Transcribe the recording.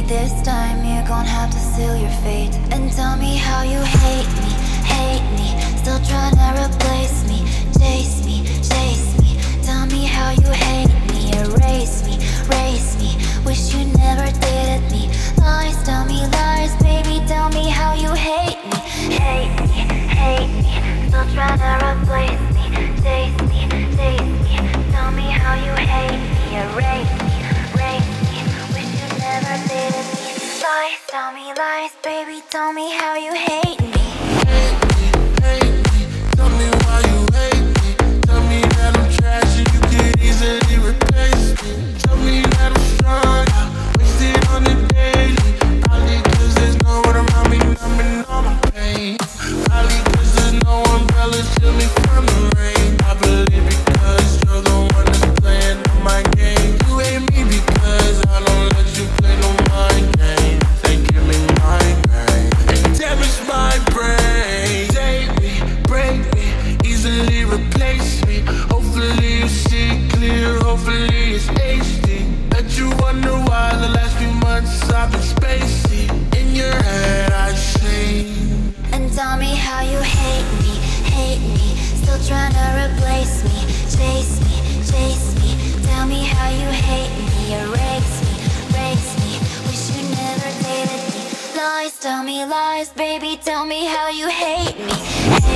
this time you're gonna have to seal your fate. And tell me how you hate me. Still trying to replace me. Chase me, chase me. Tell me how you hate me. Erase me, race me. Wish you never did me. Lies, tell me lies, baby. Tell me how you hate me. Hate me, hate me. Still trying to replace me. Chase me, chase me. Tell me how you hate me. Erase me, race me. Wish you never did me. Lies, tell me lies, baby. Tell me how you hate me. Hate me. Tell me why you hate me. Tell me that I'm trash and you could easily replace me. Tell me that I'm strong, wasted on the daily. Probably cause there's no one around me numbing all my pain. Probably cause there's no umbrella shield me from the rain. I believe because you're the one that's playing on my game. You hate me because I don't let you play no mind game. They give me migraine and damage my brain. Take me, break me, easily replace me. Hopefully you see clear, hopefully it's HD. Bet you wonder why the last few months I've been spacey. In your head I sing. And tell me how you hate me. Still trying to replace me. Chase me, chase me. Tell me how you hate me. Erase me, race me. Wish you never dated me. Lies, tell me lies, baby. Tell me how you hate me.